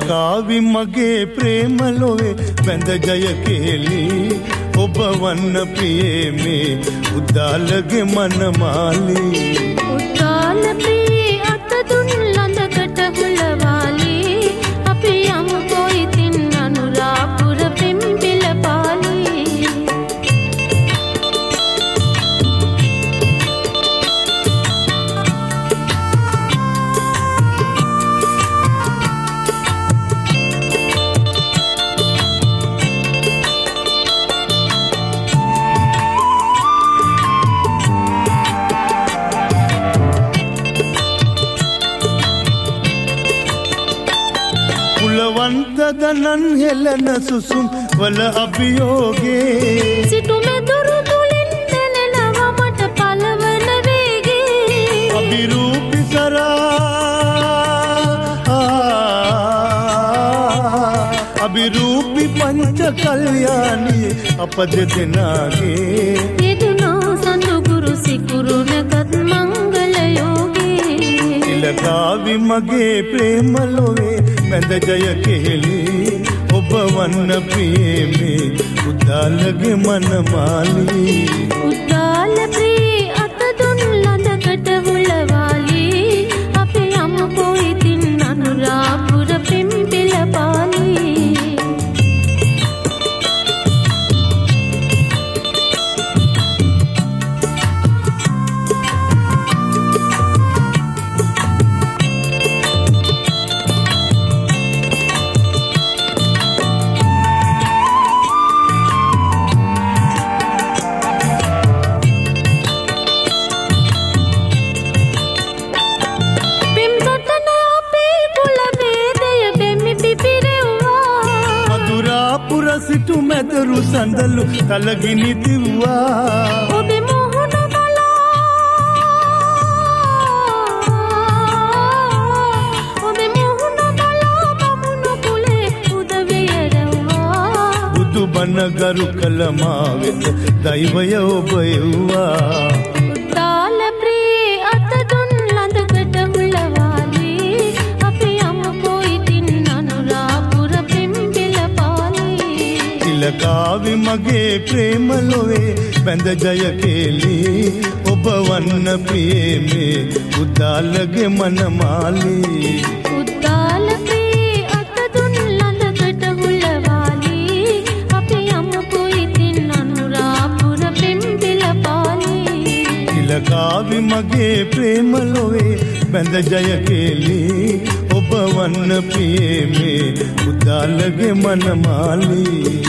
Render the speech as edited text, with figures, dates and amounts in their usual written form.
තිලකාවි මගේ ප්‍රේම ලොවේ බැඳ ජය කෙලි ඔබ වන්න ප්‍රියේ මේ උදාලගේ මනමාලී උදාල ප්‍රියේ අත දුන් ළඳකට හුලවාලී අපි යමු කොයිතින් අනුරාපුර පිම්බිල පාලී ගණන් හෙලන සුසුම් වල අභියෝගේ සිටුමෙ දුරු තුලින් දැනෙනවා මට පළවන වේගේ අභිරූපි කරා අභිරූපි පංච කල්යාණී අප දෙදෙනාගේ යෙදුනා සඳුගුරු සිකුරු නැගත් මංගල යෝගේ තිලකාවි මගේ ප්‍රේම ලොවේ බැඳ ජය කෙලි ඔබ වන්න ප්‍රියේ මේ උදාලගේ මනමාලී උදාල ප්‍රියේ අත දුන් ළඳකට හුලවාලී අපි යමු කොයිතින් අනුරාපුර පිම්බිල පාලී සිටු මැදරු සඳලු කලගිනි දිව්වා ඔබේ මොහොන බලා බමුණු කුලේ උදවිය රැව්වා බුදු බණ ගරු කළ මා වෙත දෛවය ඔබ එව්වා උදාල ප්‍රියේ අත දුන් ළඳකට හුලවාලී අපි යමු කොයිතින් අනුරාපුර පිම්බිල පාලී තිලකාවි මගේ ප්‍රේම ලොවේ බැඳ ජය කෙලි ඔබ වන්න ප්‍රියේ මේ උදාලගේ මනමාලී උදාල ප්‍රියේ අත දුන් ළඳකට හුලවාලී අපි යමු කොයිතින් අනුරාපුර පිම්බිල පාලී තිලකාවි මගේ ප්‍රේම ලොවේ බැඳ ජය කෙලි ඔබ වන්න ප්‍රියේ මේ උදාලගේ මනමාලී